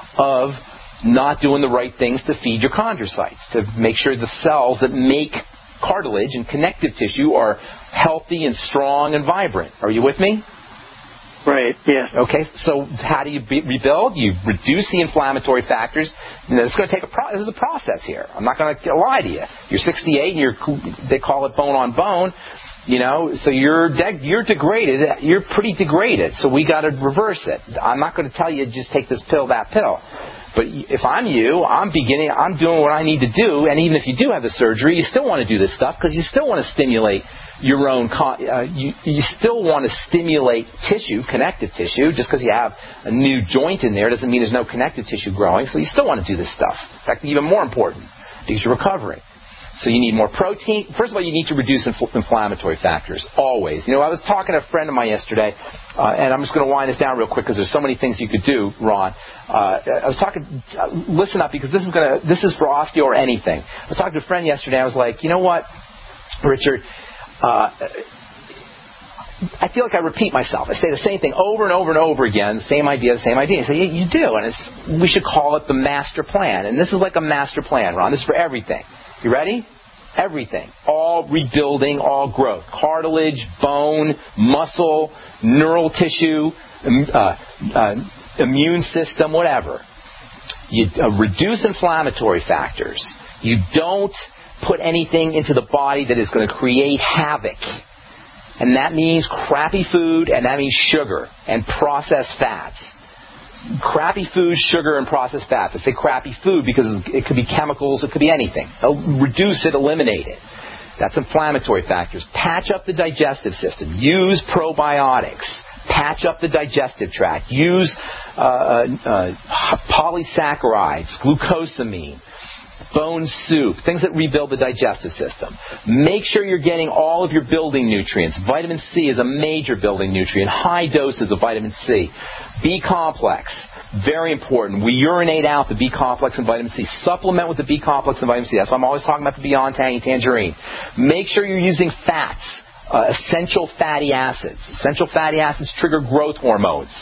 of not doing the right things to feed your chondrocytes, to make sure the cells that make cartilage and connective tissue are healthy and strong and vibrant. Are you with me? Right, yes. Okay, so how do you be, rebuild? You reduce the inflammatory factors. You know, it's going to take a pro- this is a process here. I'm not going to lie to you. You're sixty-eight and you're, they call it bone on bone. You know, so you're de- you're degraded. You're pretty degraded. So we got to reverse it. I'm not going to tell you just take this pill, that pill. But if I'm you, I'm beginning. I'm doing what I need to do. And even if you do have the surgery, you still want to do this stuff because you still want to stimulate your own. Con- uh, you you still want to stimulate tissue, connective tissue. Just because you have a new joint in there doesn't mean there's no connective tissue growing. So you still want to do this stuff. In fact, even more important because you're recovering. So you need more protein. First of all, you need to reduce infl- inflammatory factors, always. You know, I was talking to a friend of mine yesterday, uh, and I'm just going to wind this down real quick because there's so many things you could do, Ron. Uh, I was talking, uh, listen up, because this is going to, this is for osteo or anything. I was talking to a friend yesterday, I was like, you know what, Richard, uh, I feel like I repeat myself. I say the same thing over and over and over again, the same idea, the same idea. I say, yeah, you do, and it's, we should call it the master plan. And this is like a master plan, Ron. This is for everything. You ready? Everything. All rebuilding, all growth. Cartilage, bone, muscle, neural tissue, uh, uh, immune system, whatever. You uh, reduce inflammatory factors. You don't put anything into the body that is going to create havoc. And that means crappy food, and that means sugar and processed fats. Crappy food, sugar, and processed fats. I say crappy food because it could be chemicals, it could be anything. Reduce it, eliminate it. That's inflammatory factors. Patch up the digestive system. Use probiotics. Patch up the digestive tract. Use uh, uh, polysaccharides, glucosamine, bone soup, things that rebuild the digestive system. Make sure you're getting all of your building nutrients. Vitamin C is a major building nutrient. High doses of vitamin C. B-complex, very important. We urinate out the B-complex and vitamin C. Supplement with the B-complex and vitamin C. That's why I'm always talking about the Beyond Tangy Tangerine. Make sure you're using fats, uh, essential fatty acids. Essential fatty acids trigger growth hormones.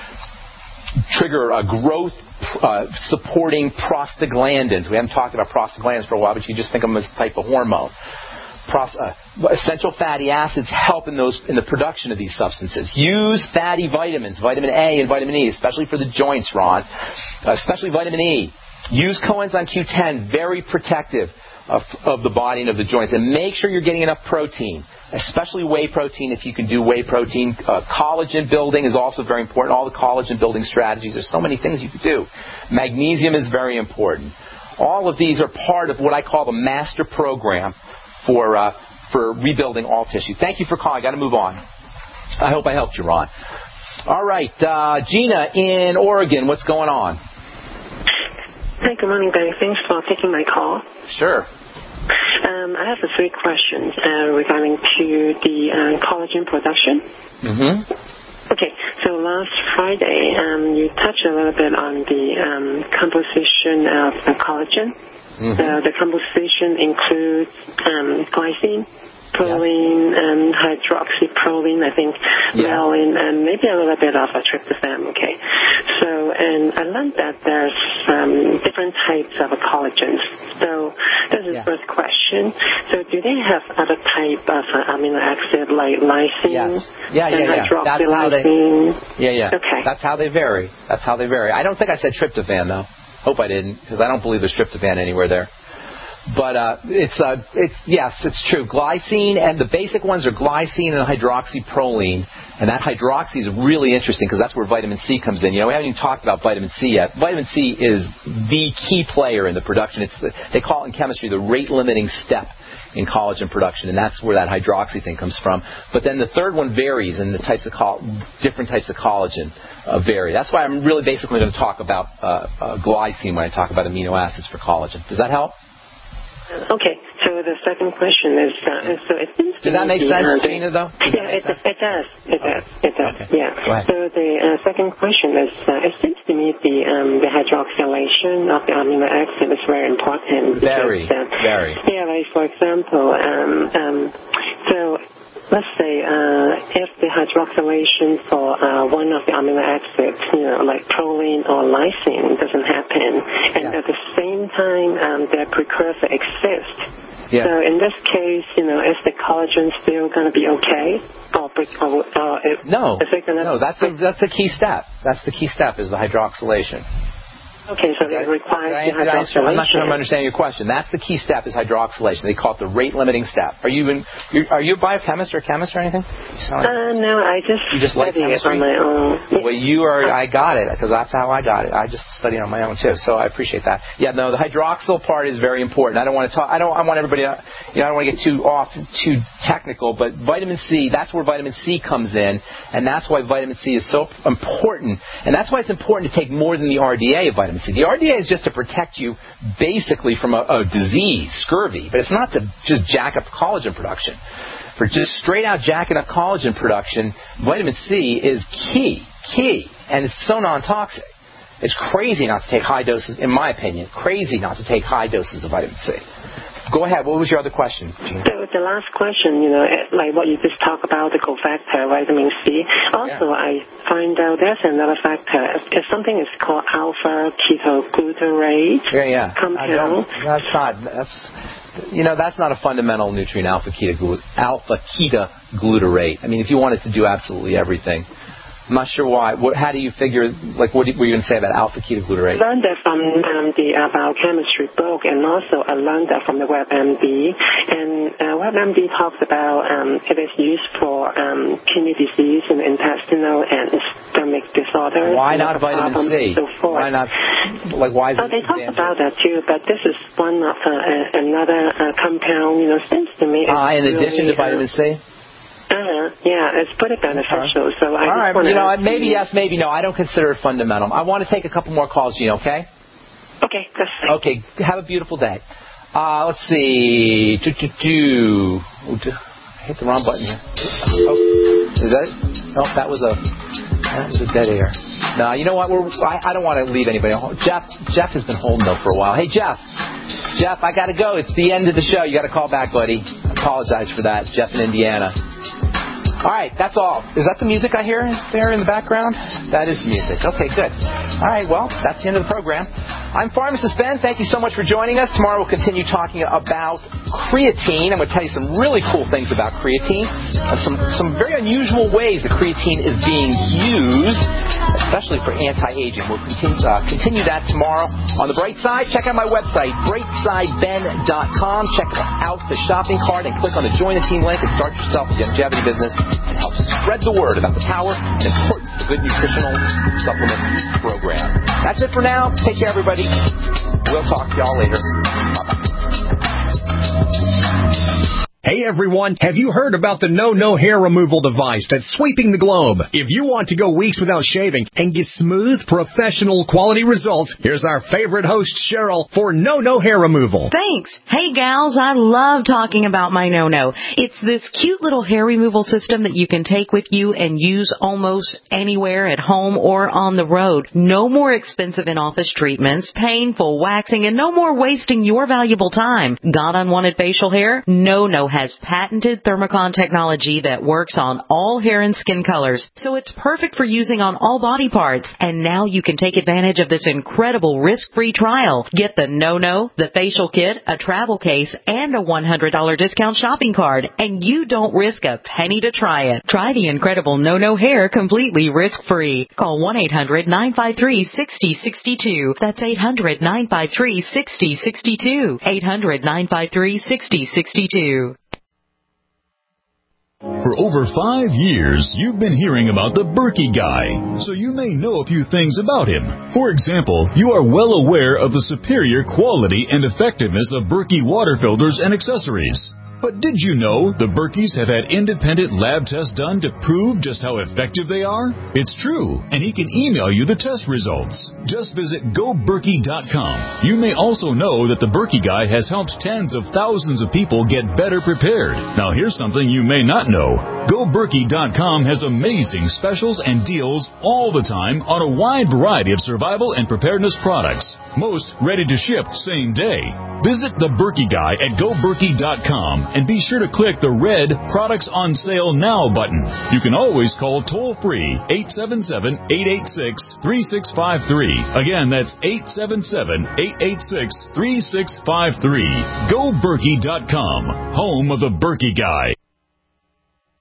Trigger uh, growth Uh, supporting prostaglandins. We haven't talked about prostaglandins for a while, but you just think of them as a type of hormone. Pros- uh, essential fatty acids help in those in the production of these substances. Use fatty vitamins, vitamin A and vitamin E, especially for the joints, Ron. Uh, especially vitamin E. Use coenzyme Q ten, very protective of, of the body and of the joints. And make sure you're getting enough protein, especially whey protein if you can do whey protein. Uh, collagen building is also very important. All the collagen building strategies. There's so many things you can do. Magnesium is very important. All of these are part of what I call the master program for uh, for rebuilding all tissue. Thank you for calling. Got to move on. I hope I helped you, Ron. All right, uh, Gina in Oregon. What's going on? Hi, good morning, Barry. Thanks for taking my call. Sure. Um, I have a three questions uh, regarding to the uh, collagen production. Mm-hmm. Okay, so last Friday, um, you touched a little bit on the um, composition of the collagen. Mm-hmm. Uh, the composition includes um, glycine, proline, yes. and hydroxyproline, I think, yes. valine, and maybe a little bit of a tryptophan. Okay, so and I learned that there's um, different types of collagens. So this is the yeah. first question. So do they have other type of uh, amino acid like lysine? Yes. Yeah, yeah, and yeah. That's how they. Yeah, yeah. Okay. That's how they vary. That's how they vary. I don't think I said tryptophan though. Hope I didn't, because I don't believe there's tryptophan anywhere there. But uh, it's uh, it's yes, it's true. Glycine, and the basic ones are glycine and hydroxyproline. And that hydroxy is really interesting because that's where vitamin C comes in. You know, we haven't even talked about vitamin C yet. Vitamin C is the key player in the production. It's the, they call it in chemistry the rate-limiting step in collagen production, and that's where that hydroxy thing comes from. But then the third one varies, and the types of coll- different types of collagen uh, vary. That's why I'm really basically going to talk about uh, uh, glycine when I talk about amino acids for collagen. Does that help? Okay, so the second question is, uh, so it seems to Did that make the, sense, uh, Gina, though? Did yeah, it, it does. It okay. does. It does. Okay. Yeah. Go ahead. So the uh, second question is, uh, it seems to me the um, the hydroxylation of the amino acid is very important. Very, because, uh, very. Yeah, like for example, um, um, so let's say uh, if the hydroxylation for uh, one of the amino acids, you know, like proline or lysine, doesn't happen, and yes. at the same time um, their precursor exists, Yeah. So in this case, you know, is the collagen still going to be okay? Or, or, or it, no, is it gonna no, that's the, that's the key step. That's the key step is the hydroxylation. Okay, so it requires I, the hydroxylation. I'm not sure I'm understanding your question. That's the key step is hydroxylation. They call it the rate-limiting step. Are you in, you're, are you a biochemist or a chemist or anything? Uh, no, I just, you just like study it chemistry? on my own. Well, you are. I got it because that's how I got it. I just studied on my own too, so I appreciate that. Yeah, no, the hydroxyl part is very important. I don't want to talk. I don't. I want everybody. To, you know, I don't want to get too off, too technical. But vitamin C, that's where vitamin C comes in, and that's why vitamin C is so important, and that's why it's important to take more than the R D A of vitamin C. The R D A is just to protect you basically from a, a disease, scurvy, but it's not to just jack up collagen production. For just straight out jacking up collagen production, vitamin C is key, key, and it's so non-toxic. It's crazy not to take high doses, in my opinion, crazy not to take high doses of vitamin C. Go ahead. What was your other question, Gina? So the last question, you know, like what you just talked about, the cofactor, vitamin C. Also, yeah. I find out there's another factor. It's something is called alpha-ketoglutarate yeah, yeah. compound. That's not, that's, you know, that's not a fundamental nutrient, alpha-ketoglutarate. Alpha-ketoglutarate. I mean, if you wanted to do absolutely everything, I'm not sure why. What, how do you figure, like, what were you going to say about alpha-ketoglutarate? I learned that from um, the uh, biochemistry book, and also I learned that from the WebMD. And uh, WebMD talks about um, it is used for um, kidney disease and intestinal and stomach disorders. Why not vitamin C? So why not, like, why is oh, it they talk about that too, but this is one of uh, uh, another uh, compound, you know, seems to me. Uh, in really, addition to vitamin C? Uh, yeah, it's pretty beneficial. So I All just right, you know, to maybe yes, maybe no. I don't consider it fundamental. I want to take a couple more calls, Gina, okay? Okay, that's fine. Okay, have a beautiful day. Uh, let's see. Do, do, do. I hit the wrong button here. Oh, is that it? No, that was a that was a dead air. No, you know what? We're, I, I don't want to leave anybody. Jeff, Jeff has been holding though for a while. Hey, Jeff. Jeff, I got to go. It's the end of the show. You got to call back, buddy. I apologize for that. Jeff in Indiana. All right, that's all. Is that the music I hear there in the background? That is music. Okay, good. All right, well, that's the end of the program. I'm Pharmacist Ben. Thank you so much for joining us. Tomorrow we'll continue talking about creatine. I'm going to tell you some really cool things about creatine, uh, some some very unusual ways that creatine is being used, especially for anti-aging. We'll continue, uh, continue that tomorrow. On the bright side, check out my website, bright side ben dot com. Check out the shopping cart and click on the Join the Team link and start yourself a longevity business and help spread the word about the power and importance of the good nutritional supplement program. That's it for now. Take care, everybody. We'll talk to y'all later. Bye-bye. Hey everyone, have you heard about the No No hair removal device that's sweeping the globe? If you want to go weeks without shaving and get smooth, professional quality results, here's our favorite host, Cheryl, for No No hair removal. Thanks. Hey gals, I love talking about my No No. It's this cute little hair removal system that you can take with you and use almost anywhere at home or on the road. No more expensive in-office treatments, painful waxing, and no more wasting your valuable time. Got unwanted facial hair? No No has patented Thermocon technology that works on all hair and skin colors, so it's perfect for using on all body parts. And now you can take advantage of this incredible risk-free trial. Get the No No, the facial kit, a travel case, and a one hundred dollars discount shopping card, and you don't risk a penny to try it. Try the incredible No No hair completely risk-free. Call one eight hundred nine five three six zero six two. That's eight hundred nine five three six zero six two. eight hundred nine five three six zero six two. For over five years, you've been hearing about the Berkey guy, so you may know a few things about him. For example, you are well aware of the superior quality and effectiveness of Berkey water filters and accessories. But did you know the Berkeys have had independent lab tests done to prove just how effective they are? It's true, and he can email you the test results. Just visit go berkey dot com. You may also know that the Berkey guy has helped tens of thousands of people get better prepared. Now here's something you may not know. Go Berkey dot com has amazing specials and deals all the time on a wide variety of survival and preparedness products. Most ready to ship same day. Visit the Berkey Guy at Go Berkey dot com and be sure to click the red Products on Sale Now button. You can always call toll-free eight seven seven, eight eight six, three six five three. Again, that's eight seven seven, eight eight six, three six five three. Go Berkey dot com, home of the Berkey Guy.